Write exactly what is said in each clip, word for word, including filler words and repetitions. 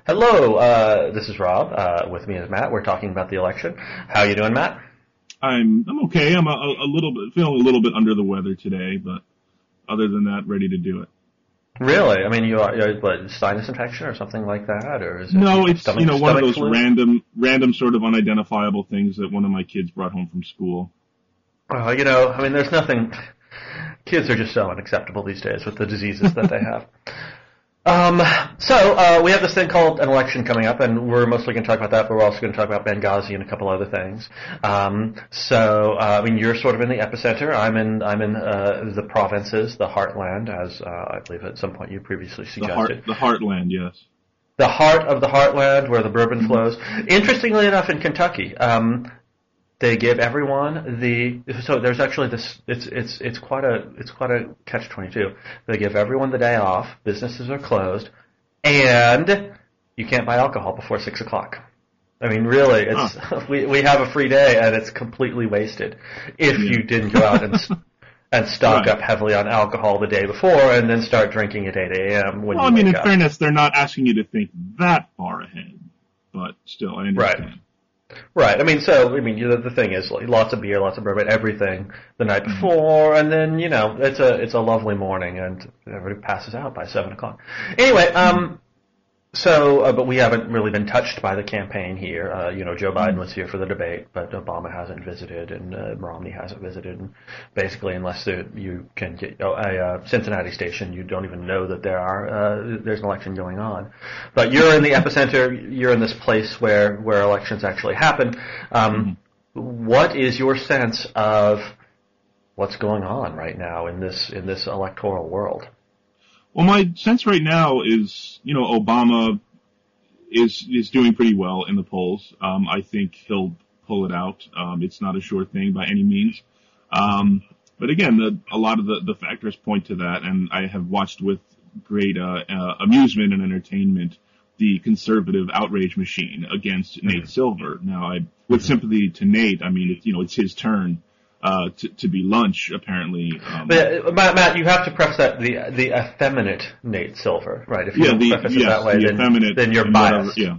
Hello, uh, this is Rob. Uh, with me is Matt. We're talking about the election. How you doing, Matt? I'm I'm okay. I'm a, a little bit feeling a little bit under the weather today, but other than that, ready to do it. Really? I mean, you are, you what, sinus infection or something like that, or is it No, it's stomach, you know one of those flu? random random sort of unidentifiable things that one of my kids brought home from school. Well, you know, I mean, there's nothing. Kids are just so unacceptable these days with the diseases that they have. Um, so, uh, we have this thing called an election coming up, and we're mostly going to talk about that, but we're also going to talk about Benghazi and a couple other things. Um, so, uh, I mean, you're sort of in the epicenter. I'm in, I'm in, uh, the provinces, the heartland, as, uh, I believe at some point you previously suggested. The heart, the heartland, yes. The heart of the heartland where the bourbon flows. Interestingly enough, in Kentucky, um, they give everyone the so there's actually this it's it's it's quite a it's quite a catch twenty-two. They give everyone the day off. Businesses are closed, and you can't buy alcohol before six o'clock. I mean, really, it's huh. we we have a free day, and it's completely wasted if yeah. you didn't go out and and stock right. up heavily on alcohol the day before, and then start drinking at eight a.m. when well, you I mean, wake in up. fairness, they're not asking you to think that far ahead, but still, I understand. Right. Right. I mean, so, I mean, you know, the thing is, like, lots of beer, lots of bourbon, everything the night before, and then, you know, it's a, it's a lovely morning, and everybody passes out by seven o'clock. Anyway, um, so, uh, but we haven't really been touched by the campaign here. Uh, you know, Joe Biden was here for the debate, but Obama hasn't visited, and uh, Romney hasn't visited, and basically, unless there, you can get oh, a uh, Cincinnati station, you don't even know that there are uh, there's an election going on. But you're in the epicenter. You're in this place where where elections actually happen. Um, mm-hmm. What is your sense of what's going on right now in this in this electoral world? Well, my sense right now is, you know, Obama is is doing pretty well in the polls. Um, I think he'll pull it out. Um, it's not a sure thing by any means. Um, but again, the, a lot of the, the factors point to that, and I have watched with great uh, uh, amusement and entertainment the conservative outrage machine against mm-hmm. Nate Silver. Now, I, with mm-hmm. sympathy to Nate, I mean, it, you know, it's his turn. Uh, to, to be lunch, apparently. Um, but, uh, Matt, Matt, you have to preface that the the effeminate Nate Silver, right? If you yeah, don't the, preface yes, it that way, the then, effeminate, then you're biased. Whatever, yeah,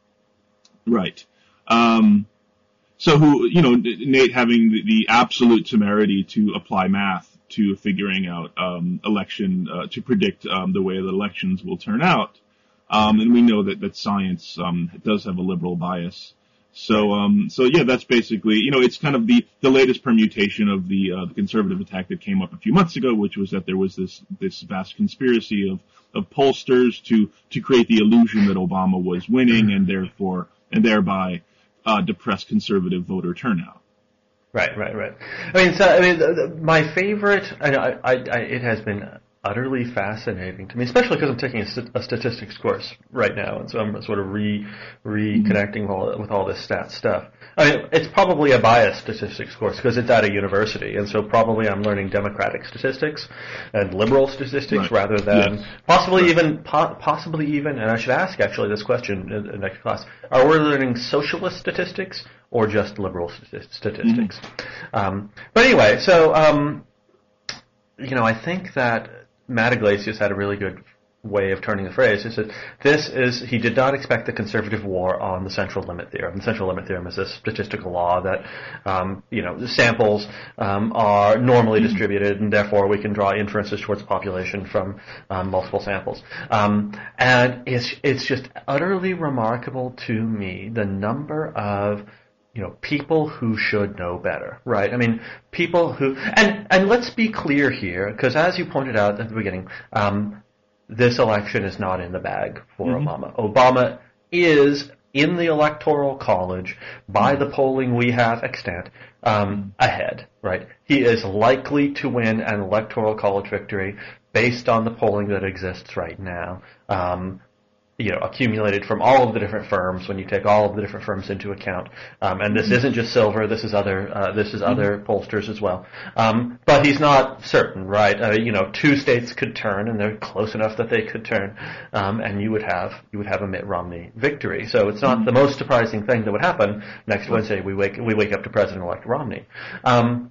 right. Um, so, who you know, Nate having the, the absolute temerity to apply math to figuring out um, election uh, to predict um, the way the elections will turn out, um, and we know that that science um, does have a liberal bias. So, um, so yeah, that's basically, you know, it's kind of the, the latest permutation of the, uh, the conservative attack that came up a few months ago, which was that there was this, this vast conspiracy of, of pollsters to, to create the illusion that Obama was winning and therefore, and thereby, uh, depress conservative voter turnout. Right, right, right. I mean, so, I mean, the, the, my favorite, I, I, I, it has been utterly fascinating to me, especially because I'm taking a, st- a statistics course right now, and so I'm sort of re reconnecting mm-hmm. all, with all this stat stuff. I mean, it's probably a biased statistics course because it's at a university, and so probably I'm learning democratic statistics and liberal statistics right. rather than yes. possibly right. even po- possibly even. And I should ask actually this question in the next class: are we learning socialist statistics or just liberal st- statistics? Mm-hmm. Um, but anyway, so um, you know, I think that Matt Iglesias had a really good way of turning the phrase. He said, this is, he did not expect the conservative war on the central limit theorem. The central limit theorem is a statistical law that, um, you know, the samples um, are normally distributed, and therefore we can draw inferences towards the population from um, multiple samples. Um, and it's, it's just utterly remarkable to me the number of you know, people who should know better, right? I mean, people who, and, and let's be clear here, because as you pointed out at the beginning, um, this election is not in the bag for mm-hmm. Obama. Obama is in the Electoral College, by the polling we have extant, um, ahead, right? He is likely to win an Electoral College victory based on the polling that exists right now. Um, you know, accumulated from all of the different firms when you take all of the different firms into account. Um, and this isn't just Silver, this is other, uh, this is other mm-hmm. pollsters as well. Um, but he's not certain, right? Uh, you know, two states could turn, and they're close enough that they could turn, um, and you would have, you would have a Mitt Romney victory. So it's not mm-hmm. the most surprising thing that would happen next Wednesday. We wake, we wake up to President-elect Romney. Um,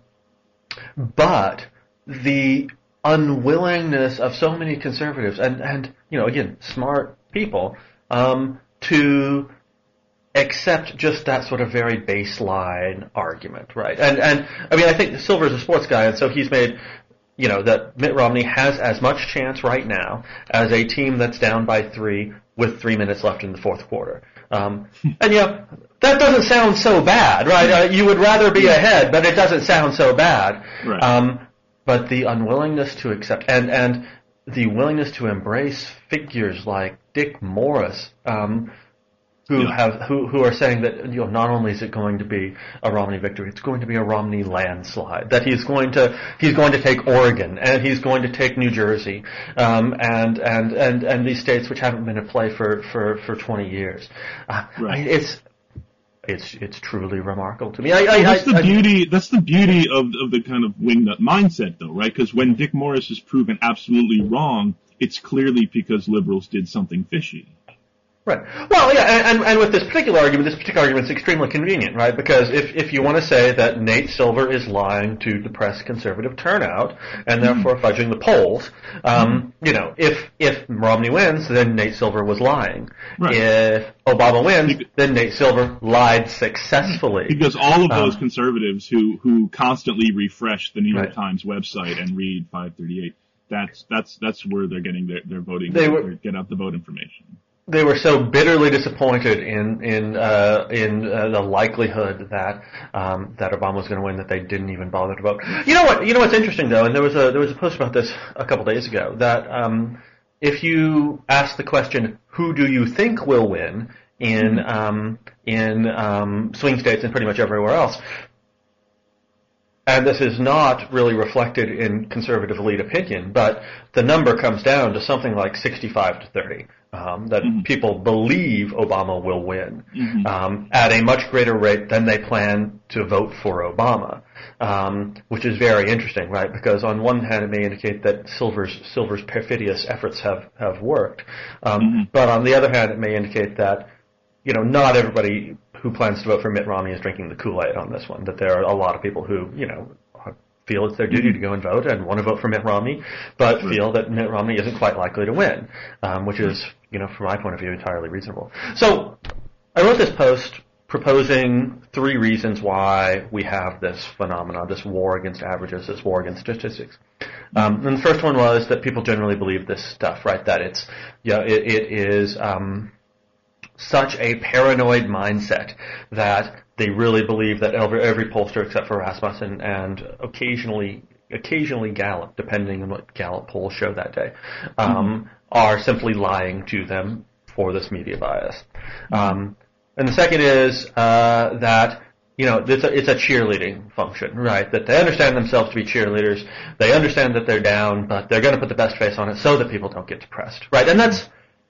but the unwillingness of so many conservatives, and, and, you know, again, smart people, um, to accept just that sort of very baseline argument, right? And and I mean, I think Silver's a sports guy, and so he's made, you know, that Mitt Romney has as much chance right now as a team that's down by three with three minutes left in the fourth quarter. Um, and you know, that doesn't sound so bad, right? Uh, you would rather be ahead, but it doesn't sound so bad. Right. Um, but the unwillingness to accept and and the willingness to embrace figures like Dick Morris, um, who yeah. have who who are saying that, you know, not only is it going to be a Romney victory, it's going to be a Romney landslide. That he's going to he's going to take Oregon and he's going to take New Jersey, um, and and and and these states which haven't been in play for for for twenty years. Uh, right. I mean, it's. It's it's truly remarkable to me. I, I, well, that's I, the I, beauty. That's the beauty of of the kind of wingnut mindset, though, right? Because when Dick Morris is proven absolutely wrong, it's clearly because liberals did something fishy. Right. Well, yeah, and, and with this particular argument, this particular argument is extremely convenient, right? Because if, if you want to say that Nate Silver is lying to depress conservative turnout and therefore mm-hmm. fudging the polls, um, mm-hmm. you know, if if Romney wins, then Nate Silver was lying. Right. If Obama wins, because, then Nate Silver lied successfully. Because all of those um, conservatives who, who constantly refresh the New York right. Times website and read five thirty-eight, that's that's that's where they're getting their, their voting, they were, their get out the vote information. They were so bitterly disappointed in in uh, in uh, the likelihood that um, that Obama was going to win that they didn't even bother to vote. You know what? You know what's interesting though, and there was a there was a post about this a couple days ago that um, if you ask the question, who do you think will win in um, in um, swing states and pretty much everywhere else, and this is not really reflected in conservative elite opinion, but the number comes down to something like sixty-five to thirty. Um, that mm-hmm. people believe Obama will win mm-hmm. um, at a much greater rate than they plan to vote for Obama, um, which is very interesting, right? Because on one hand, it may indicate that Silver's Silver's perfidious efforts have have worked, um, mm-hmm. but on the other hand, it may indicate that, you know, not everybody who plans to vote for Mitt Romney is drinking the Kool-Aid on this one. That there are a lot of people who, you know, feel it's their duty to go and vote and want to vote for Mitt Romney, but right. feel that Mitt Romney isn't quite likely to win, um, which is, you know, from my point of view, entirely reasonable. So I wrote this post proposing three reasons why we have this phenomenon, this war against averages, this war against statistics. Um, and the first one was that people generally believe this stuff, right? That it's, you know, it, it is um, such a paranoid mindset that they really believe that every, every pollster except for Rasmussen and occasionally occasionally Gallup, depending on what Gallup polls show that day, um, mm-hmm. are simply lying to them for this media bias. Um, and the second is uh, that, you know, it's a, it's a cheerleading function, right? That they understand themselves to be cheerleaders. They understand that they're down, but they're going to put the best face on it so that people don't get depressed, right? And that's,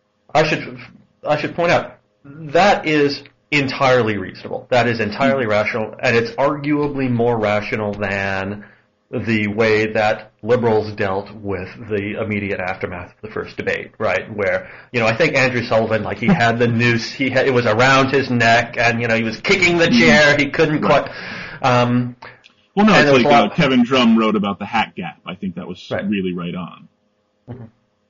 I should I should point out, that is entirely reasonable. That is entirely rational, and it's arguably more rational than the way that liberals dealt with the immediate aftermath of the first debate, right? Where, you know, I think Andrew Sullivan, like, he had the noose, he had, it was around his neck, and, you know, he was kicking the chair, he couldn't right. quite, um, well, no, it's like uh, Kevin Drum wrote about the hat gap. I think that was right. really right on. Mm-hmm.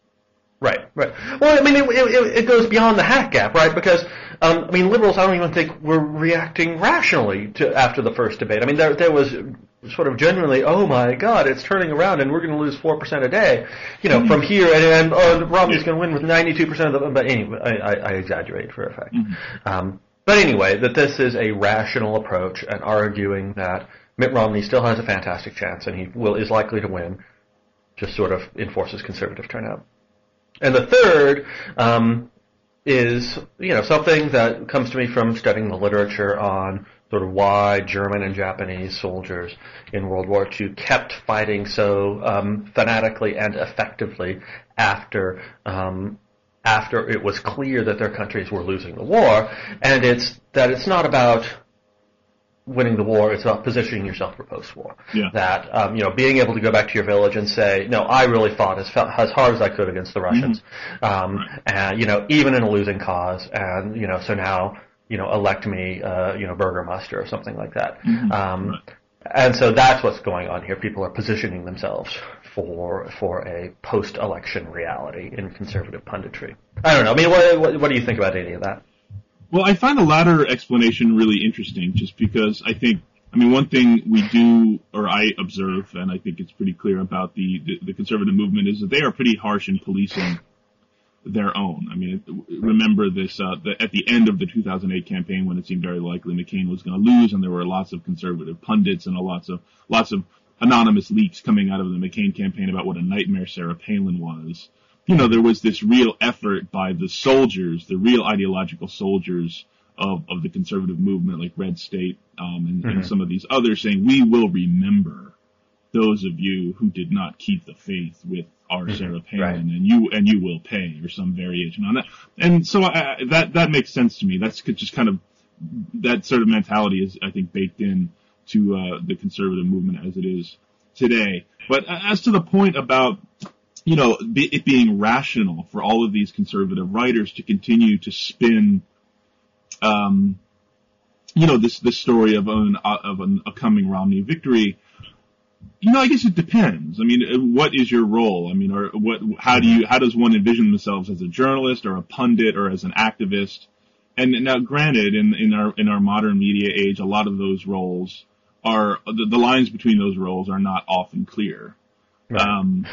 Right, right. Well, I mean, it, it, it goes beyond the hat gap, right? Because, um, I mean, liberals, I don't even think were reacting rationally to after the first debate. I mean, there there was sort of genuinely, oh my God, it's turning around, and we're going to lose four percent a day, you know, mm-hmm. from here, and, and oh, Romney's going to win with ninety-two percent of the. But anyway, I, I, I exaggerate for effect. Mm-hmm. Um, but anyway, that this is a rational approach, and arguing that Mitt Romney still has a fantastic chance, and he will is likely to win, just sort of enforces conservative turnout. And the third um, is, you know, something that comes to me from studying the literature on sort of why German and Japanese soldiers in World War Two kept fighting so um, fanatically and effectively after um, after it was clear that their countries were losing the war. And it's that it's not about winning the war, it's about positioning yourself for post-war. Yeah. That, um, you know, being able to go back to your village and say, no, I really fought as, as hard as I could against the Russians, mm-hmm. um, right. and, you know, even in a losing cause, and, you know, so now, you know, elect me, uh, you know, Burgermeister or something like that. Mm-hmm. Um, right. And so that's what's going on here. People are positioning themselves for for a post-election reality in conservative punditry. I don't know. I mean, what, what, what do you think about any of that? Well, I find the latter explanation really interesting, just because I think, I mean, one thing we do, or I observe, and I think it's pretty clear about the, the, the conservative movement, is that they are pretty harsh in policing their own. I mean, remember this, uh, the, at the end of the two thousand eight campaign, when it seemed very likely McCain was going to lose, and there were lots of conservative pundits and a lots of, lots of anonymous leaks coming out of the McCain campaign about what a nightmare Sarah Palin was. You know, there was this real effort by the soldiers, the real ideological soldiers of, of the conservative movement, like Red State, um, and, mm-hmm. and some of these others, saying, we will remember those of you who did not keep the faith with our mm-hmm. Sarah Palin, right. and you, and you will pay, or some variation on that. And so I, that, that makes sense to me. That's just kind of, that sort of mentality is, I think, baked in to, uh, the conservative movement as it is today. But as to the point about, you know, it being rational for all of these conservative writers to continue to spin, um, you know, this, this story of an, of an, a coming Romney victory, you know, I guess it depends. I mean, what is your role? I mean, or what, how do you, how does one envision themselves as a journalist or a pundit or as an activist? And now, granted, in, in our, in our modern media age, a lot of those roles are, the, the lines between those roles are not often clear. Right. Um,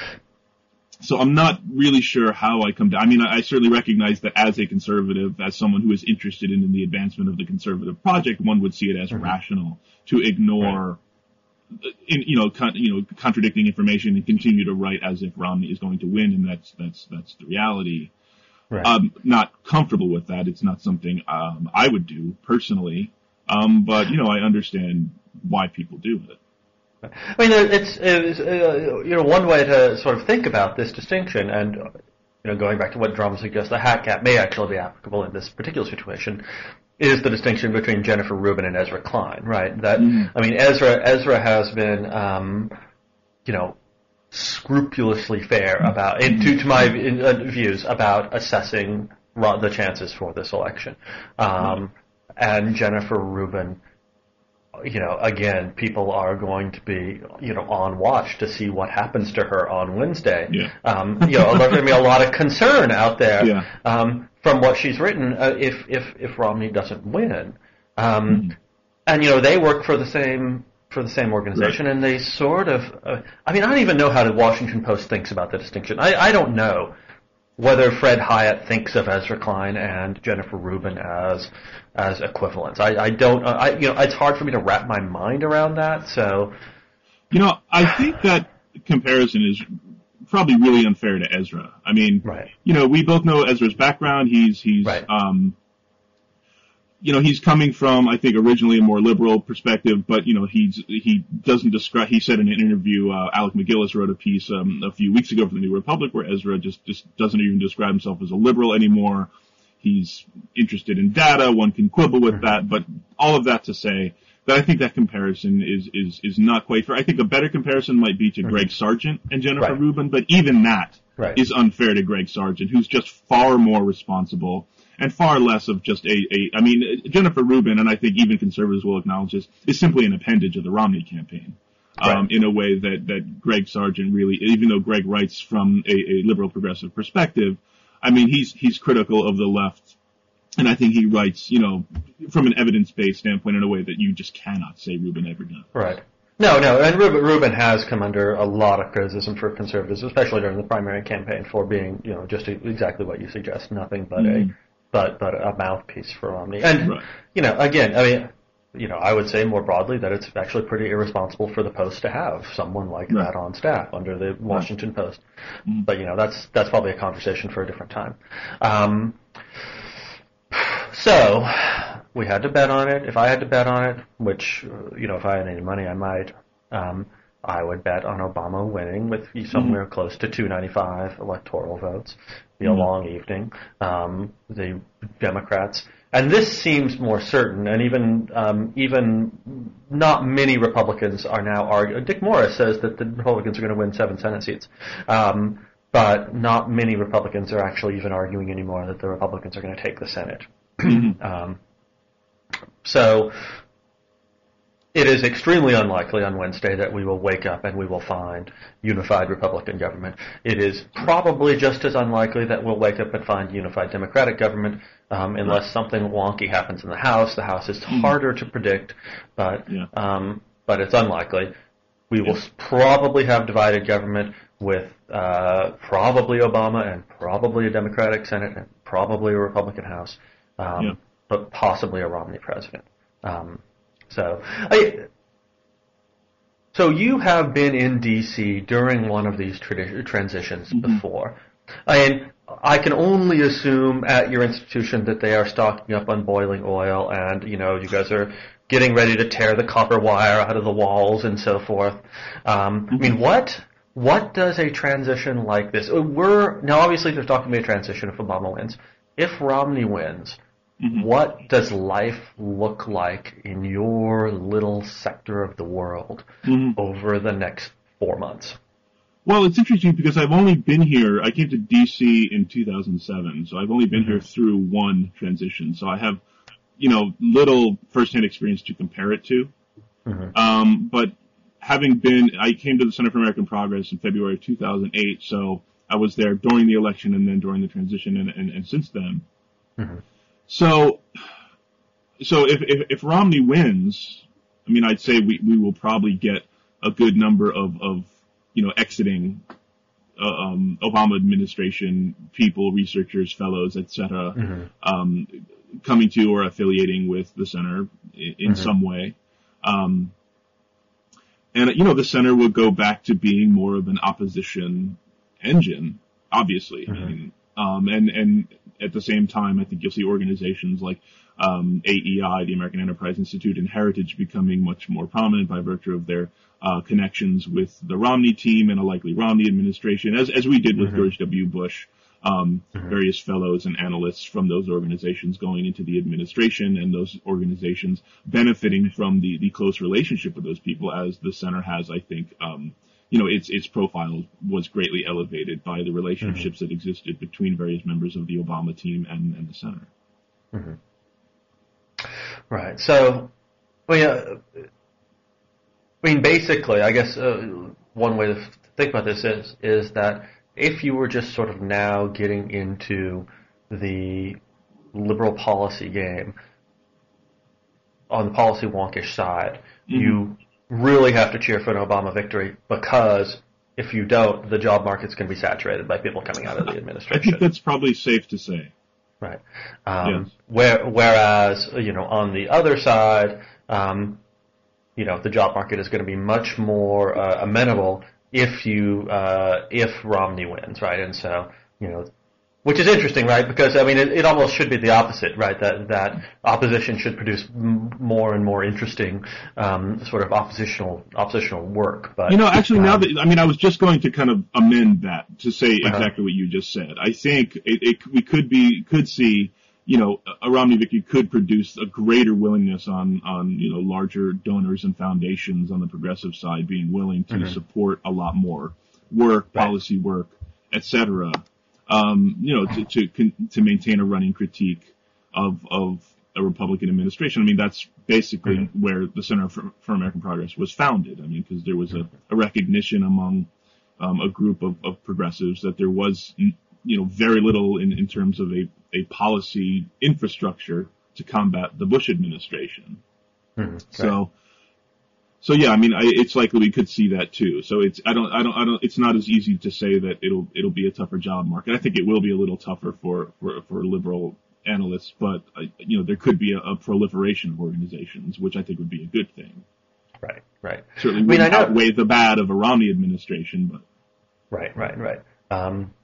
So I'm not really sure how I come to, I mean, I, I certainly recognize that as a conservative, as someone who is interested in, in the advancement of the conservative project, one would see it as mm-hmm. rational to ignore, right. in, you know, con, you know, contradicting information and continue to write as if Romney is going to win, and that's, that's, that's the reality. Right. I'm not comfortable with that. It's not something, um, I would do personally. Um, but, you know, I understand why people do it. I mean, it's, it's uh, you know, one way to sort of think about this distinction, and you know, going back to what Drum suggests, the hat gap may actually be applicable in this particular situation, is the distinction between Jennifer Rubin and Ezra Klein, right? That mm. I mean, Ezra Ezra has been, um, you know, scrupulously fair about, in, to, to my in, uh, views, about assessing the chances for this election, um, mm. and Jennifer Rubin. You know, again, people are going to be, you know, on watch to see what happens to her on Wednesday. Yeah. Um, you know, there's going to be a lot of concern out there yeah. um, from what she's written uh, if if if Romney doesn't win. Um, mm-hmm. And you know, they work for the same for the same organization, right. and they sort of. Uh, I mean, I don't even know how the Washington Post thinks about the distinction. I, I don't know whether Fred Hiatt thinks of Ezra Klein and Jennifer Rubin as as equivalents. I, I don't, I, you know, it's hard for me to wrap my mind around that, so. You know, I think that comparison is probably really unfair to Ezra. I mean, right. you know, we both know Ezra's background. He's, he's, right. um, you know, he's coming from, I think, originally a more liberal perspective, but, you know, he's, he doesn't describe, he said in an interview, uh, Alec McGillis wrote a piece, um, a few weeks ago for the New Republic where Ezra just, just doesn't even describe himself as a liberal anymore. He's interested in data. One can quibble with that, but all of that to say that I think that comparison is, is, is not quite fair. I think a better comparison might be to Greg Sargent and Jennifer right. Rubin, but even that right. is unfair to Greg Sargent, who's just far more responsible and far less of just a, a, I mean, Jennifer Rubin, and I think even conservatives will acknowledge this, is simply an appendage of the Romney campaign. Right. Um, in a way that, that Greg Sargent really, even though Greg writes from a, a liberal progressive perspective, I mean, he's, he's critical of the left, and I think he writes, you know, from an evidence-based standpoint in a way that you just cannot say Rubin ever done. Right. No, no, and Rubin, Rubin has come under a lot of criticism for conservatives, especially during the primary campaign, for being, you know, just exactly what you suggest, nothing but mm. a, but, but a mouthpiece for Romney. And, right. you know, again, I mean, you know, I would say more broadly that it's actually pretty irresponsible for the Post to have someone like right. that on staff under the Washington right. Post. Mm. But, you know, that's that's probably a conversation for a different time. Um, so, we had to bet on it. If I had to bet on it, which, you know, if I had any money, I might, um, I would bet on Obama winning with somewhere mm. close to two ninety-five electoral votes. Be mm. a long evening. Um, the Democrats... And this seems more certain, and even um, even not many Republicans are now arguing. Dick Morris says that the Republicans are going to win seven Senate seats, um, but not many Republicans are actually even arguing anymore that the Republicans are going to take the Senate. um, so, it is extremely unlikely on Wednesday that we will wake up and we will find unified Republican government. It is probably just as unlikely that we'll wake up and find unified Democratic government um, unless right. something wonky happens in the House. The House is mm-hmm. harder to predict, but yeah. um, but it's unlikely. We will yeah. probably have divided government with uh, probably Obama and probably a Democratic Senate and probably a Republican House, um, yeah. but possibly a Romney president. Um, So, I, so you have been in D C during one of these tradi- transitions mm-hmm. before. I, I can only assume at your institution that they are stocking up on boiling oil, and you know you guys are getting ready to tear the copper wire out of the walls and so forth. Um, mm-hmm. I mean, what what does a transition like this? We're now obviously there's not going to be a transition if Obama wins. If Romney wins. Mm-hmm. What does life look like in your little sector of the world mm-hmm. over the next four months? Well, it's interesting because I've only been here, I came to D C in two thousand seven, so I've only been mm-hmm. here through one transition. So I have, you know, little firsthand experience to compare it to. Mm-hmm. Um, but having been, I came to the Center for American Progress in February of two thousand eight, so I was there during the election and then during the transition and, and, and since then. Mm-hmm. So, so if, if, if Romney wins, I mean, I'd say we, we will probably get a good number of, of, you know, exiting, uh, um, Obama administration people, researchers, fellows, et cetera, mm-hmm. um, coming to or affiliating with the center in, in mm-hmm. some way. Um, and, you know, the center will go back to being more of an opposition engine, obviously. Mm-hmm. I mean, um, and, and, at the same time, I think you'll see organizations like um, A E I, the American Enterprise Institute, and Heritage becoming much more prominent by virtue of their uh, connections with the Romney team and a likely Romney administration, as as we did with mm-hmm. George W. Bush, um, mm-hmm. various fellows and analysts from those organizations going into the administration, and those organizations benefiting from the, the close relationship with those people, as the center has, I think, um, you know, its its profile was greatly elevated by the relationships mm-hmm. that existed between various members of the Obama team and, and the center. Mm-hmm. Right. So, I mean, uh, I mean, basically, I guess uh, one way to think about this is is that if you were just sort of now getting into the liberal policy game on the policy wonkish side, mm-hmm. you really have to cheer for an Obama victory, because if you don't, the job market's going to be saturated by people coming out of the administration. I think that's probably safe to say. Right. Um, yes. where, whereas, you know, on the other side, um, you know, the job market is going to be much more uh, amenable if you uh, if Romney wins, right? And so, you know, which is interesting, right? Because I mean, it, it almost should be the opposite, right? That that opposition should produce m- more and more interesting um, sort of oppositional oppositional work. But you know, actually, um, now that I mean, I was just going to kind of amend that to say uh-huh. exactly what you just said. I think it, it we could be could see, you know, a Romney victory could produce a greater willingness on on you know larger donors and foundations on the progressive side being willing to mm-hmm. support a lot more work, right. policy work, et cetera. Um, you know, to, to, to maintain a running critique of, of a Republican administration. I mean, that's basically mm-hmm. where the Center for, for American Progress was founded. I mean, because there was a, a recognition among, um, a group of, of progressives that there was, you know, very little in, in terms of a, a policy infrastructure to combat the Bush administration. Mm-hmm. So, So yeah, I mean, I, it's likely we could see that too. So it's, I don't, I don't, I don't, it's not as easy to say that it'll, it'll be a tougher job market. I think it will be a little tougher for, for, for liberal analysts, but, uh, you know, there could be a, a proliferation of organizations, which I think would be a good thing. Right, right. Certainly wouldn't I mean, I know, outweigh the bad of a Romney administration, but. Right, right, right. Um,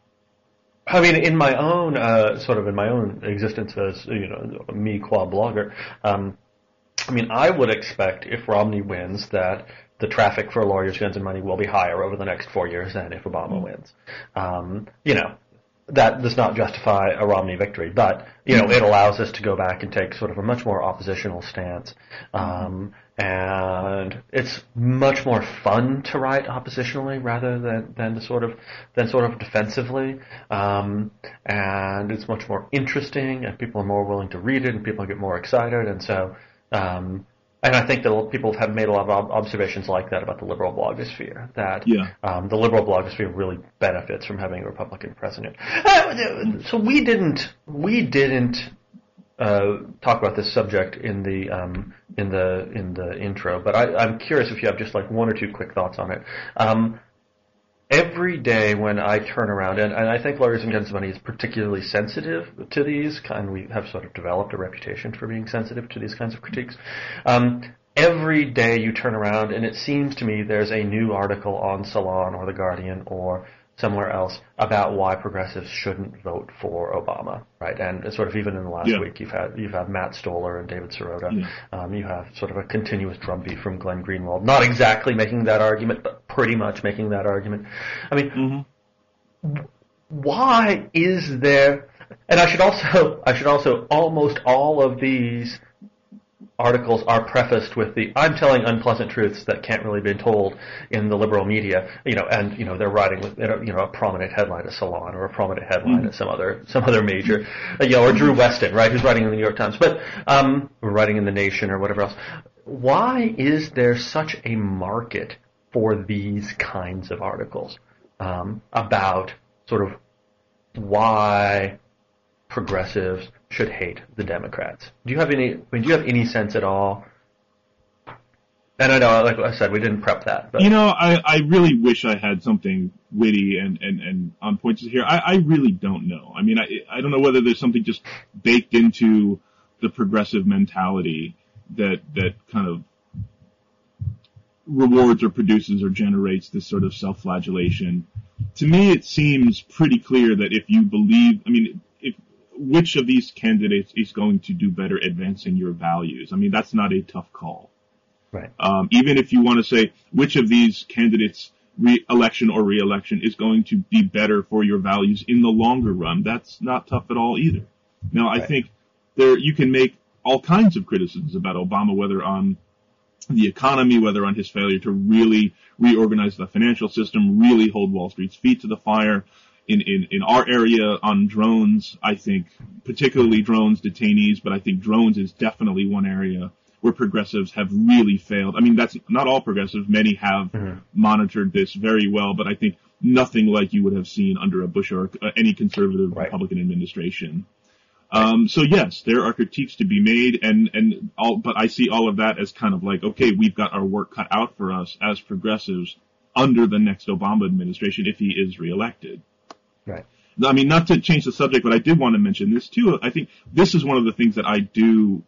I mean, in my own, uh, sort of in my own existence as, you know, me qua blogger, um, I mean, I would expect if Romney wins that the traffic for lawyers, guns, and money will be higher over the next four years than if Obama wins. Um, you know, that does not justify a Romney victory, but, you know, it allows us to go back and take sort of a much more oppositional stance. Um, and it's much more fun to write oppositionally rather than, than to sort of, than sort of defensively. Um, and it's much more interesting, and people are more willing to read it, and people get more excited, and so, Um, And I think that people have made a lot of observations like that about the liberal blogosphere, that yeah. um, the liberal blogosphere really benefits from having a Republican president. Uh, so we didn't we didn't uh, talk about this subject in the um, in the in the intro, but I, I'm curious if you have just like one or two quick thoughts on it. Um, Every day when I turn around, and, and I think Lawyers and Guns Money is particularly sensitive to these, and we have sort of developed a reputation for being sensitive to these kinds of critiques. Um, every day you turn around, and it seems to me there's a new article on Salon or The Guardian or somewhere else about why progressives shouldn't vote for Obama, right? And sort of even in the last yeah. week, you've had you've had Matt Stoller and David Sirota. Yeah. Um, you have sort of a continuous drumbeat from Glenn Greenwald, not exactly making that argument, but pretty much making that argument. I mean, mm-hmm. why is there? And I should also I should also almost all of these articles are prefaced with the "I'm telling unpleasant truths that can't really be told in the liberal media," you know, and you know they're writing with you know a prominent headline at Salon or a prominent headline mm-hmm. at some other some other major, you know, or Drew Weston, right, who's writing in the New York Times, but um, or writing in the Nation or whatever else. Why is there such a market for these kinds of articles um, about sort of why progressives should hate the Democrats? Do you have any? I mean, do you have any sense at all? And I know, like I said, we didn't prep that. But. You know, I, I really wish I had something witty and, and, and on point here. I, I really don't know. I mean, I I don't know whether there's something just baked into the progressive mentality that that kind of rewards or produces or generates this sort of self-flagellation. To me, it seems pretty clear that if you believe, I mean, if which of these candidates is going to do better advancing your values? I mean, that's not a tough call. Right. Um, even if you want to say which of these candidates, re-election or re-election, is going to be better for your values in the longer run, that's not tough at all either. Now, I right. think there you can make all kinds of criticisms about Obama, whether on the economy, whether on his failure to really reorganize the financial system, really hold Wall Street's feet to the fire. In, in, in our area on drones, I think particularly drones, detainees, but I think drones is definitely one area where progressives have really failed. I mean, that's not all progressives. Many have mm-hmm. monitored this very well, but I think nothing like you would have seen under a Bush or uh, any conservative right. Republican administration. Um, so yes, there are critiques to be made, and, and all, but I see all of that as kind of like, okay, we've got our work cut out for us as progressives under the next Obama administration if he is reelected. Right. I mean, not to change the subject, but I did want to mention this too. I think this is one of the things that I do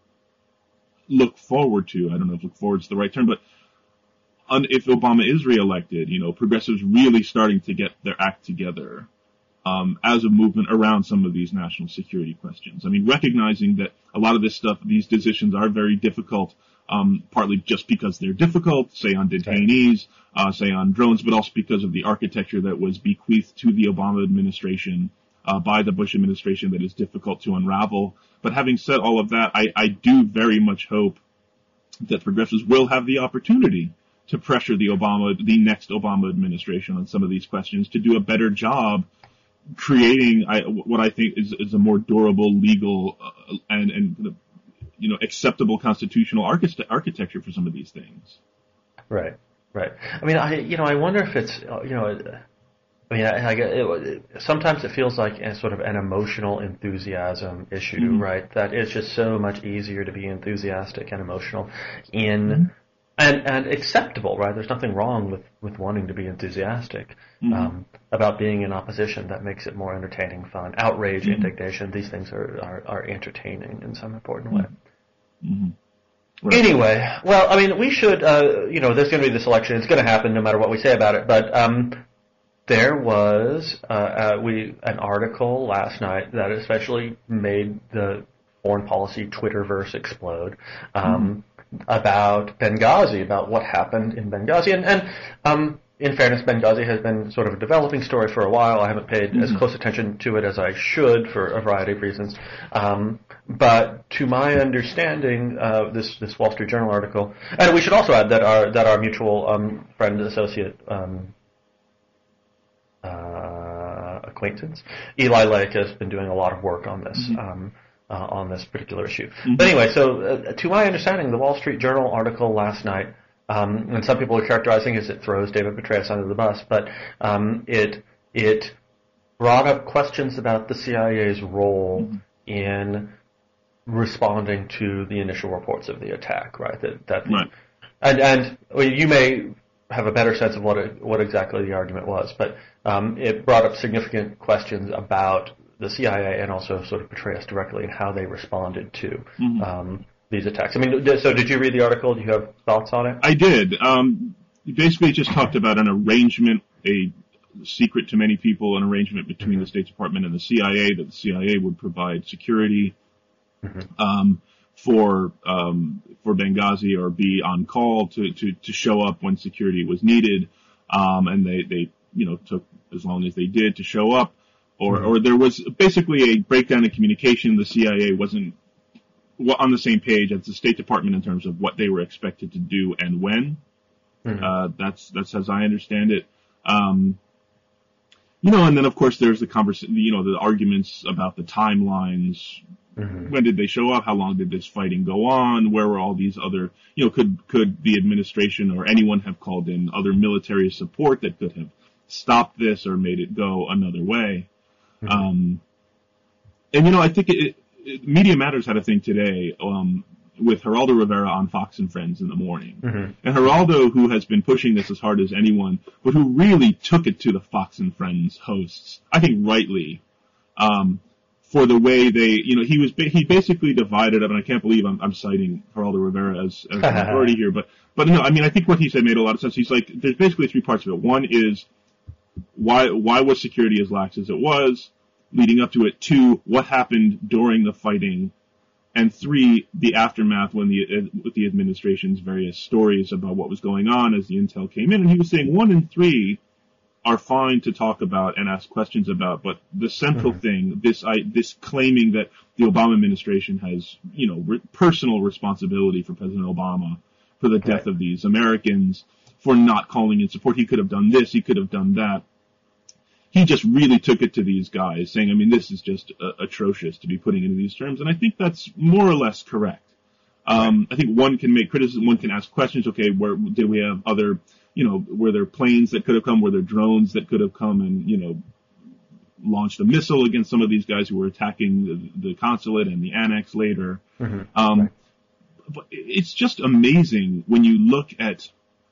look forward to. I don't know if look forward is the right term, but un, if Obama is reelected, you know, progressives really starting to get their act together um, as a movement around some of these national security questions. I mean, recognizing that a lot of this stuff, these decisions are very difficult, um, partly just because they're difficult, say on detainees, uh, say on drones, but also because of the architecture that was bequeathed to the Obama administration uh, by the Bush administration that is difficult to unravel. But having said all of that, I, I do very much hope that progressives will have the opportunity to pressure the Obama, the next Obama administration on some of these questions to do a better job creating I, what I think is, is a more durable, legal, uh, and, and you know, acceptable constitutional architect- architecture for some of these things. Right, right. I mean, I you know, I wonder if it's you know, I mean, I, I get it, it, sometimes it feels like a sort of an emotional enthusiasm issue, mm-hmm. right? That it's just so much easier to be enthusiastic and emotional in. Mm-hmm. And, and acceptable, right? There's nothing wrong with, with wanting to be enthusiastic mm-hmm. um, about being in opposition. That makes it more entertaining, fun. Outrage, mm-hmm. indignation, these things are, are, are entertaining in some important way. Mm-hmm. Right. Anyway, well, I mean, we should, uh, you know, there's going to be this election. It's going to happen no matter what we say about it. But um, there was uh, uh, we an article last night that especially made the foreign policy Twitterverse explode. Um, mm-hmm. about Benghazi, about what happened in Benghazi. And, and um, in fairness, Benghazi has been sort of a developing story for a while. I haven't paid mm-hmm. as close attention to it as I should for a variety of reasons. Um, but to my understanding, uh, this, this Wall Street Journal article, and we should also add that our, that our mutual um, friend and associate um, uh, acquaintance, Eli Lake, has been doing a lot of work on this. Mm-hmm. Um, uh, on this particular issue. Mm-hmm. But anyway, so uh, to my understanding, the Wall Street Journal article last night, um, and some people are characterizing it as it throws David Petraeus under the bus, but um, it it brought up questions about the C I A's role mm-hmm. in responding to the initial reports of the attack, right? That that the, right. and and well, you may have a better sense of what it, what exactly the argument was, but um, it brought up significant questions about the C I A and also sort of Petraeus directly and how they responded to mm-hmm. um, these attacks. I mean, so did you read the article? Do you have thoughts on it? I did. Um, basically, it just talked about an arrangement, a secret to many people, an arrangement between mm-hmm. the State Department and the C I A, that the C I A would provide security mm-hmm. um, for um, for Benghazi, or be on call to, to, to show up when security was needed, um, and they, they you know took as long as they did to show up, or mm-hmm. or there was basically a breakdown in communication. The C I A wasn't on the same page as the State Department in terms of what they were expected to do and when. Mm-hmm. Uh, that's that's as I understand it. Um, you know, and then of course there's the conversation, you know, the arguments about the timelines. Mm-hmm. When did they show up? How long did this fighting go on? Where were all these other, you know, could could the administration or anyone have called in other military support that could have stopped this or made it go another way? Mm-hmm. Um, and, you know, I think it, it, Media Matters had a thing today um, with Geraldo Rivera on Fox and Friends in the morning. Mm-hmm. And Geraldo, who has been pushing this as hard as anyone, but who really took it to the Fox and Friends hosts, I think rightly, um, for the way they, you know, he was, he basically divided up, and I can't believe I'm, I'm citing Geraldo Rivera as, as an authority here, but, but no, I mean, I think what he said made a lot of sense. He's like, there's basically three parts of it. One is, why, why was security as lax as it was, leading up to it? Two, what happened during the fighting? And three, the aftermath when the, with the administration's various stories about what was going on as the intel came in. And he was saying one and three are fine to talk about and ask questions about, but the central mm-hmm. thing, this I, this claiming that the Obama administration has, you know, re- personal responsibility for President Obama, for the death right. of these Americans, for not calling in support. He could have done this, he could have done that. He just really took it to these guys, saying, I mean, this is just uh, atrocious to be putting into these terms, and I think that's more or less correct. Um, right. I think one can make criticism, one can ask questions, okay, where did we have other, you know, were there planes that could have come, were there drones that could have come and, you know, launched a missile against some of these guys who were attacking the, the consulate and the annex later. Mm-hmm. Um, right. But it's just amazing when you look at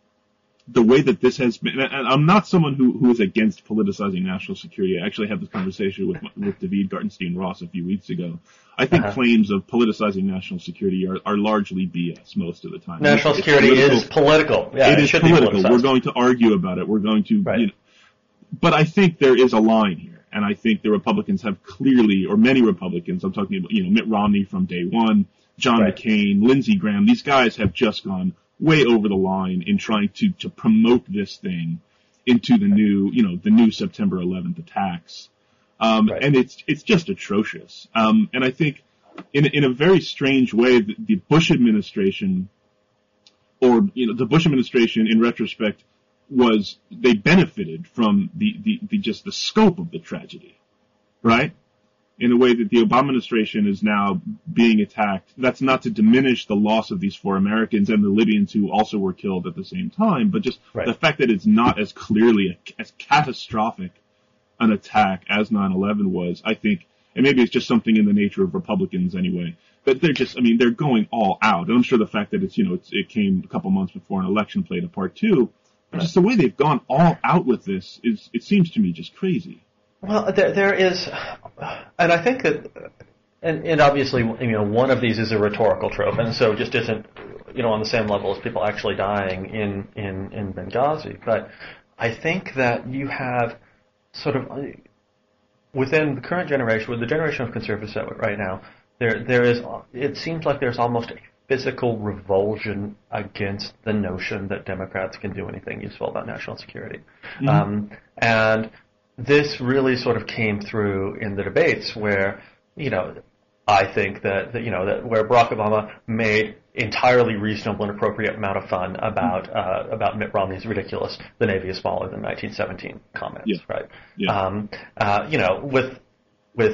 the way that this has been, and I'm not someone who, who is against politicizing national security. I actually had this conversation with with David Gartenstein-Ross a few weeks ago. I think uh-huh. claims of politicizing national security are, are largely B S most of the time. National it's, security it's is political. Yeah, it, it is should political. Be We're going to argue about it. We're going to, right. you know, but I think there is a line here, and I think the Republicans have clearly, or many Republicans, I'm talking about, you know, Mitt Romney from day one, John right. McCain, Lindsey Graham, these guys have just gone way over the line in trying to, to promote this thing into the new, you know, the new September eleventh attacks. Um, right. and it's, it's just atrocious. Um, and I think in, in a very strange way, the, the Bush administration, or, you know, the Bush administration in retrospect was, they benefited from the, the, the just the scope of the tragedy, right? In a way that the Obama administration is now being attacked. That's not to diminish the loss of these four Americans and the Libyans who also were killed at the same time, but just right. the fact that it's not as clearly, a, as catastrophic an attack as nine eleven was, I think, and maybe it's just something in the nature of Republicans anyway, but they're just, I mean, they're going all out. And I'm sure the fact that it's, you know, it's, it came a couple months before an election played a part too, but just the way they've gone all out with this is, it seems to me just crazy. Well, there, there is, and I think that, and, and obviously, you know, one of these is a rhetorical trope, and so just isn't, you know, on the same level as people actually dying in, in, in Benghazi. But I think that you have sort of, within the current generation, with the generation of conservatives right now, there there is, it seems like there's almost a physical revulsion against the notion that Democrats can do anything useful about national security. Mm-hmm. Um, and this really sort of came through in the debates where, you know, I think that, that you know, that where Barack Obama made entirely reasonable and appropriate amount of fun about uh, about Mitt Romney's ridiculous "the Navy is smaller than nineteen seventeen" comments, yeah. right? Yeah. Um, uh, you know, with with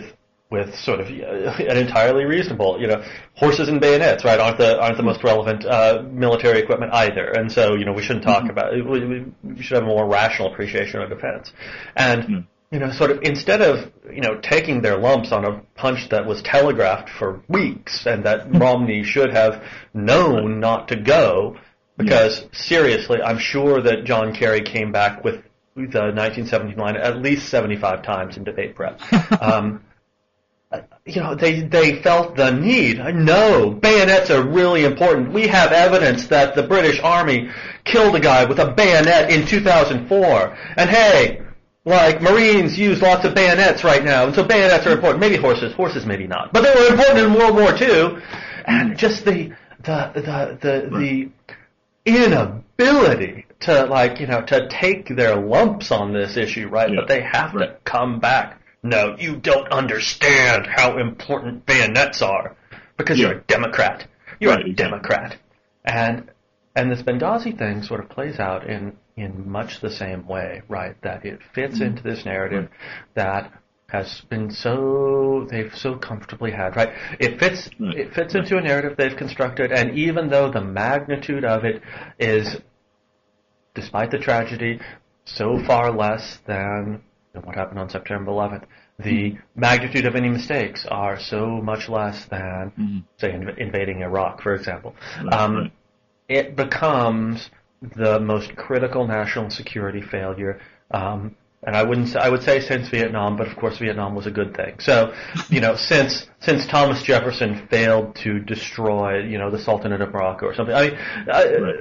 with sort of uh, an entirely reasonable, you know, horses and bayonets, right, aren't the aren't the most relevant uh, military equipment either, and so you know we shouldn't talk mm-hmm. about it. We, we should have a more rational appreciation of defense, and mm-hmm. you know, sort of instead of you know taking their lumps on a punch that was telegraphed for weeks and that mm-hmm. Romney should have known not to go, because yeah. seriously, I'm sure that John Kerry came back with the nineteen seventeen line at least seventy-five times in debate prep. Um, You know, they they felt the need. No, bayonets are really important. We have evidence that the British Army killed a guy with a bayonet in two thousand four. And hey, like, Marines use lots of bayonets right now, and so bayonets are important. Maybe horses, horses maybe not. But they were important in World War Two. And just the the the the, the inability to, like, you know, to take their lumps on this issue, right? Yeah. But they have right. to come back. No, you don't understand how important bayonets are because yeah. you're a Democrat. You're right, a exactly. Democrat. And and this Benghazi thing sort of plays out in, in much the same way, right? That it fits mm-hmm. into this narrative right. that has been so, they've so comfortably had, right? It fits, right. it fits right. into a narrative they've constructed, and even though the magnitude of it is, despite the tragedy, so far less than what happened on September eleventh, the mm-hmm. magnitude of any mistakes are so much less than, mm-hmm. say, inv- invading Iraq, for example. Right, um, right. It becomes the most critical national security failure, um, and I wouldn't say, I would say since Vietnam, but of course Vietnam was a good thing. So, you know, since since Thomas Jefferson failed to destroy, you know, the Sultanate of Morocco or something. I mean, I, right.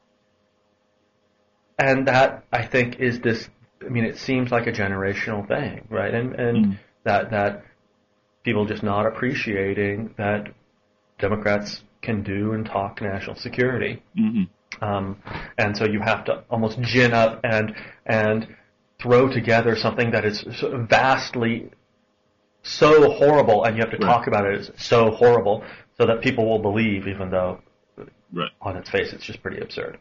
and that I think is this. I mean, it seems like a generational thing, right? And and mm. that that people just not appreciating that Democrats can do and talk national security, mm-hmm. um, and so you have to almost gin up and and throw together something that is vastly so horrible, and you have to right. talk about it as so horrible, so that people will believe, even though right. on its face it's just pretty absurd.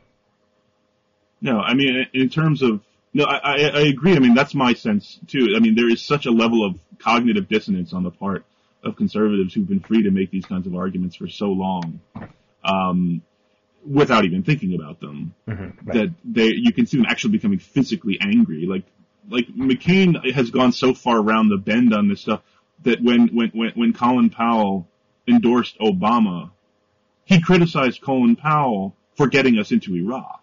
No, I mean, in terms of No, I, I, I agree. I mean, that's my sense, too. I mean, there is such a level of cognitive dissonance on the part of conservatives who've been free to make these kinds of arguments for so long, um, without even thinking about them, mm-hmm, right. that they, you can see them actually becoming physically angry. Like, like McCain has gone so far around the bend on this stuff that when, when, when, when Colin Powell endorsed Obama, he criticized Colin Powell for getting us into Iraq.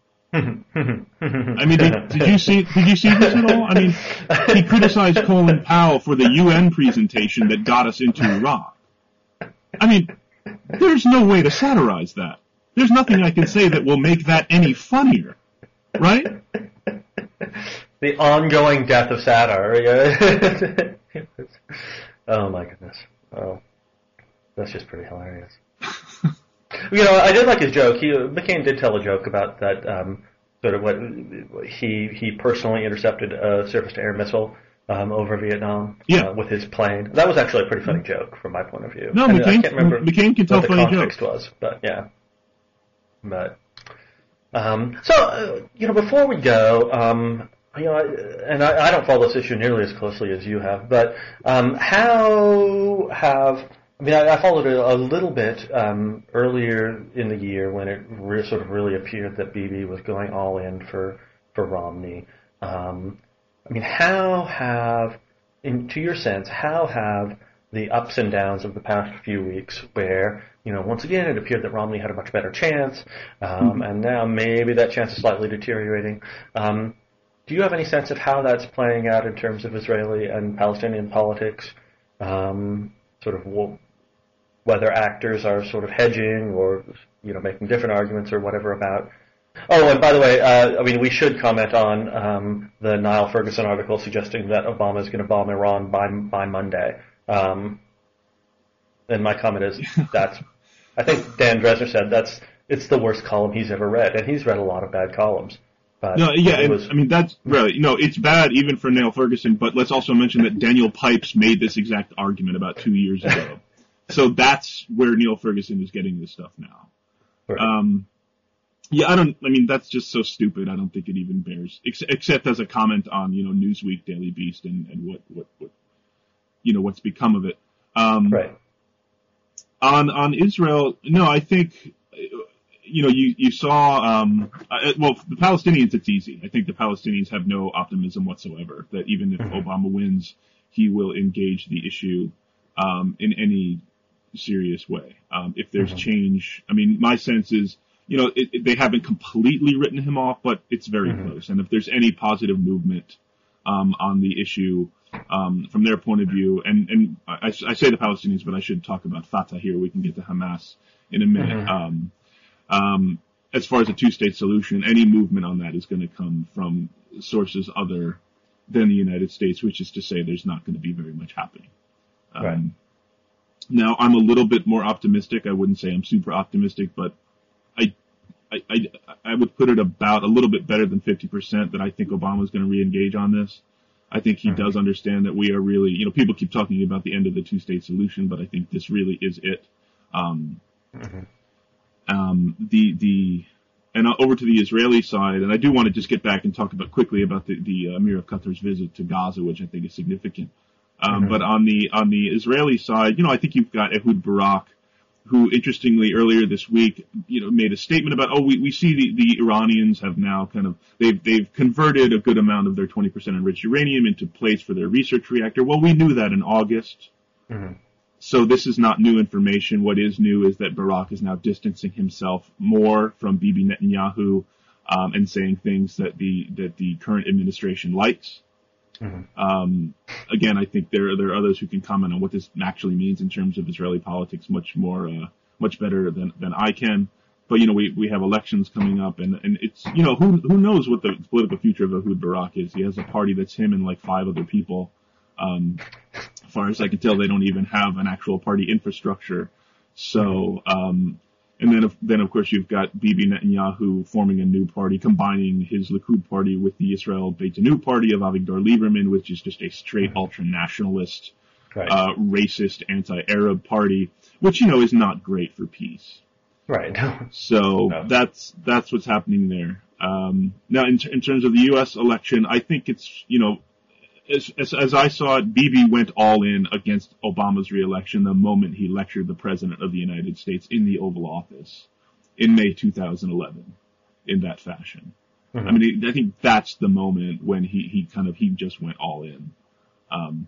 I mean, did, did you see? Did you see this at all? I mean, he criticized Colin Powell for the U N presentation that got us into Iraq. I mean, there's no way to satirize that. There's nothing I can say that will make that any funnier, right? The ongoing death of satire. Oh my goodness! Oh, that's just pretty hilarious. You know, I did like his joke. He, McCain did tell a joke about that, um, sort of what he he personally intercepted a surface-to-air missile um, over Vietnam yeah. uh, with his plane. That was actually a pretty funny joke from my point of view. No, and McCain, I can't remember McCain can tell what the funny context jokes. was, but yeah. But um, so uh, you know, before we go, um, you know, and I, I don't follow this issue nearly as closely as you have, but um, how have I mean, I, I followed it a little bit um, earlier in the year when it re- sort of really appeared that Bibi was going all in for for Romney. Um, I mean, how have, in, to your sense, how have the ups and downs of the past few weeks, where you know once again it appeared that Romney had a much better chance, um, mm-hmm. and now maybe that chance is slightly deteriorating. Um, do you have any sense of how that's playing out in terms of Israeli and Palestinian politics? Um, sort of. Well, whether actors are sort of hedging or, you know, making different arguments or whatever about. Oh, and by the way, uh, I mean, we should comment on um, the Niall Ferguson article suggesting that Obama is going to bomb Iran by by Monday. Um, and my comment is that's, I think Dan Dresner said that's, it's the worst column he's ever read, and he's read a lot of bad columns. But no, yeah, and, was, I mean, that's really, you know, it's bad even for Niall Ferguson, but let's also mention that Daniel Pipes made this exact argument about two years ago. So that's where Niall Ferguson is getting this stuff now. Right. Um, yeah, I don't, I mean, that's just so stupid. I don't think it even bears, ex- except as a comment on, you know, Newsweek, Daily Beast, and, and what, what, what, you know, what's become of it. Um, right. On on Israel, no, I think, you know, you you saw, um, uh, well, the Palestinians, it's easy. I think the Palestinians have no optimism whatsoever that even if mm-hmm. Obama wins, he will engage the issue um, in any serious way. Um, if there's mm-hmm. change, I mean, my sense is, you know, it, it, they haven't completely written him off, but it's very mm-hmm. close. And if there's any positive movement um, on the issue um, from their point of view, and, and I, I say the Palestinians, but I should talk about Fatah here. We can get to Hamas in a minute. Mm-hmm. Um, um, as far as a two-state solution, any movement on that is going to come from sources other than the United States, which is to say there's not going to be very much happening. Um, right. Now, I'm a little bit more optimistic. I wouldn't say I'm super optimistic, but I, I, I, I would put it about a little bit better than fifty percent that I think Obama is going to re-engage on this. I think he mm-hmm. does understand that we are really, you know, people keep talking about the end of the two-state solution, but I think this really is it. Um, mm-hmm. um, the, the, and over to the Israeli side, and I do want to just get back and talk about quickly about the, the uh, Emir of Qatar's visit to Gaza, which I think is significant. Um, mm-hmm. But on the on the Israeli side, you know, I think you've got Ehud Barak, who, interestingly, earlier this week, you know, made a statement about, oh, we, we see the, the Iranians have now kind of they've they've converted a good amount of their twenty percent enriched uranium into place for their research reactor. Well, we knew that in August, mm-hmm. so this is not new information. What is new is that Barak is now distancing himself more from Bibi Netanyahu um, and saying things that the that the current administration likes. Mm-hmm. Um, again, I think there, there are others who can comment on what this actually means in terms of Israeli politics much more, uh, much better than, than I can. But, you know, we, we have elections coming up and, and it's, you know, who, who knows what the political future of Ehud Barak is. He has a party that's him and like five other people. Um, as far as I can tell, they don't even have an actual party infrastructure. So, um, and then, of, then of course, you've got Bibi Netanyahu forming a new party, combining his Likud party with the Israel Beitenu party of Avigdor Lieberman, which is just a straight ultra-nationalist, right. uh, racist, anti-Arab party, which, you know, is not great for peace. Right. So no. that's that's what's happening there. Um, now, in, in terms of the U S election, I think it's, you know, As, as, as I saw it, Bibi went all in against Obama's reelection the moment he lectured the President of the United States in the Oval Office in May two thousand eleven in that fashion. Mm-hmm. I mean, I think that's the moment when he, he kind of, he just went all in. Um,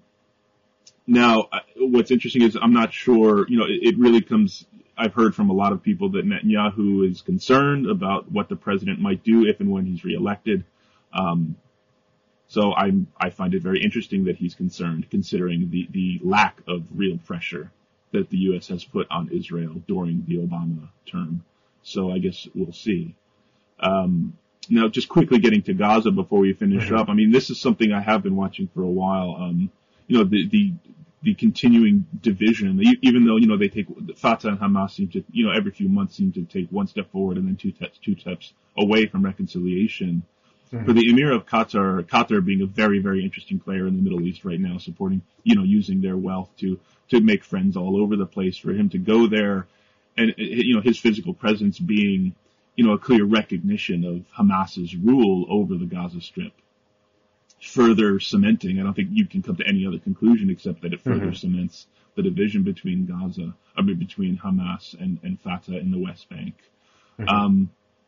now, what's interesting is I'm not sure, you know, it, it really comes, I've heard from a lot of people that Netanyahu is concerned about what the President might do if and when he's reelected. Um, So I I find it very interesting that he's concerned, considering the, the lack of real pressure that the U S has put on Israel during the Obama term. So I guess we'll see. Um, now, just quickly getting to Gaza before we finish mm-hmm. up. I mean, this is something I have been watching for a while. Um, you know, the the the continuing division, even though, you know, they take Fatah and Hamas seem to, you know, every few months seem to take one step forward and then two steps two steps away from reconciliation. For the Emir of Qatar, Qatar being a very, very interesting player in the Middle East right now, supporting, you know, using their wealth to, to make friends all over the place, for him to go there and, you know, his physical presence being, you know, a clear recognition of Hamas's rule over the Gaza Strip, further cementing, I don't think you can come to any other conclusion except that it further mm-hmm. cements the division between Gaza, I mean, between Hamas and, and Fatah in the West Bank. Mm-hmm. Um,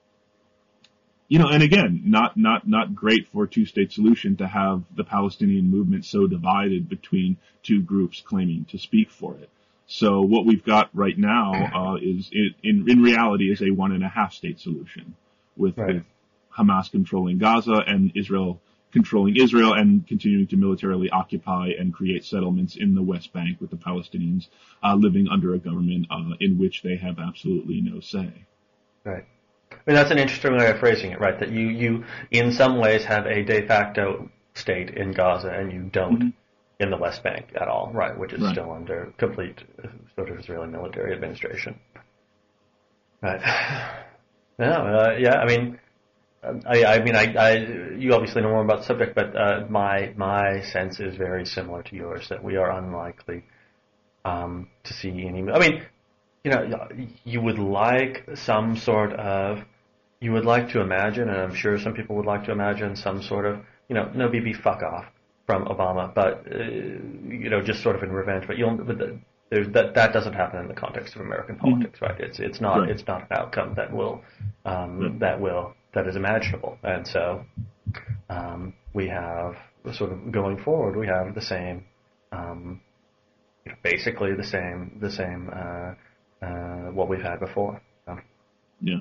You know, and again, not, not, not great for a two-state solution to have the Palestinian movement so divided between two groups claiming to speak for it. So what we've got right now, uh, is, in, in reality, is a one and a half state solution with, right. with Hamas controlling Gaza and Israel controlling Israel and continuing to militarily occupy and create settlements in the West Bank with the Palestinians, uh, living under a government, uh, in which they have absolutely no say. Right. I mean, that's an interesting way of phrasing it, right? That you, you in some ways have a de facto state in Gaza and you don't mm-hmm. in the West Bank at all, right? Which is right. still under complete sort of Israeli military administration. Right. No, uh, yeah, I mean, I, I mean, I, I, you obviously know more about the subject, but uh, my my sense is very similar to yours, that we are unlikely um, to see any. I mean, you know, you would like some sort of, you would like to imagine, and I'm sure some people would like to imagine some sort of, you know, no, Bibi, fuck off from Obama, but uh, you know, just sort of in revenge. But you'll, but the, there's that that doesn't happen in the context of American politics, mm-hmm. right? It's it's not right. it's not an outcome that will um, right. that will that is imaginable, and so um, we have sort of going forward, we have the same, um, you know, basically the same the same uh, uh, what we've had before. So. Yeah.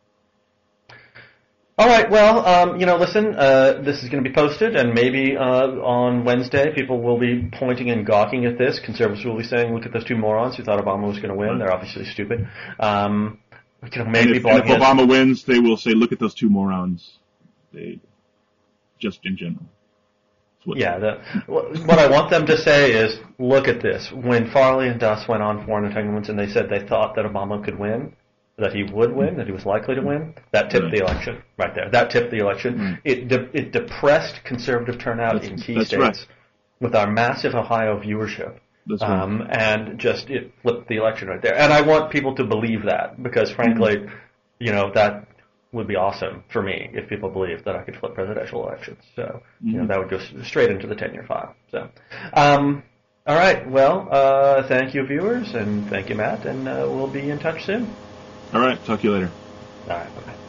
All right. Well, um, you know, listen. Uh, this is going to be posted, and maybe uh, on Wednesday, people will be pointing and gawking at this. Conservatives will be saying, "Look at those two morons who thought Obama was going to win. Right. They're obviously stupid." Um, you know, maybe and if, and if Obama wins, they will say, "Look at those two morons." They just in general. Yeah. The, what I want them to say is, "Look at this." When Farley and Duss went on Foreign Entanglements, and they said they thought that Obama could win. That he would win, that he was likely to win, that tipped right. the election right there. That tipped the election. Mm. It de- it depressed conservative turnout that's, in key that's states right. with our massive Ohio viewership. That's um, right. And just it flipped the election right there. And I want people to believe that because, frankly, mm. you know, that would be awesome for me if people believed that I could flip presidential elections. So, mm. you know, that would go straight into the ten-year file. So, um, all right. Well, uh, thank you, viewers, and thank you, Matt, and uh, we'll be in touch soon. All right. Talk to you later. All right. Bye-bye.